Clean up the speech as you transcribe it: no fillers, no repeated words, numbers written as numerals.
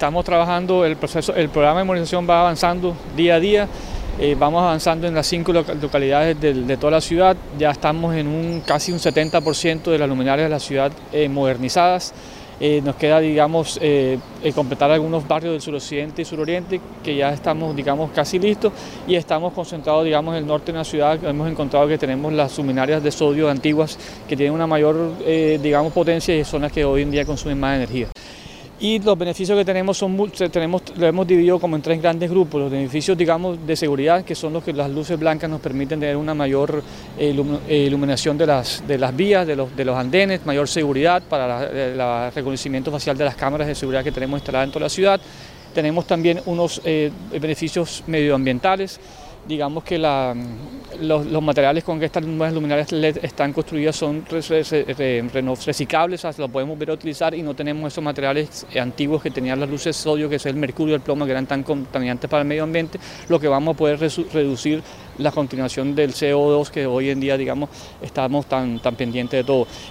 Estamos trabajando, el programa de modernización va avanzando día a día. Vamos avanzando en las 5 localidades de toda la ciudad. Ya estamos en casi un 70% de las luminarias de la ciudad modernizadas. Nos queda, digamos, completar algunos barrios del suroccidente y suroriente que ya estamos, digamos, casi listos, y estamos concentrados, digamos, en el norte de la ciudad. Hemos encontrado que tenemos las luminarias de sodio antiguas que tienen una mayor, digamos, potencia, y son las que hoy en día consumen más energía. Y los beneficios que tenemos lo hemos dividido como en 3 grandes grupos. Los beneficios, digamos, de seguridad, que son los que las luces blancas nos permiten tener una mayor iluminación de las vías, de los andenes, mayor seguridad para el reconocimiento facial de las cámaras de seguridad que tenemos instaladas en toda la ciudad. Tenemos también unos beneficios medioambientales. Digamos que los materiales con que estas nuevas luminarias LED están construidas son reciclables, o sea, los podemos volver a utilizar, y no tenemos esos materiales antiguos que tenían las luces sodio, que es el mercurio y el plomo, que eran tan contaminantes para el medio ambiente, lo que vamos a poder reducir la continuación del CO2 que hoy en día, digamos, estamos tan pendientes de todo.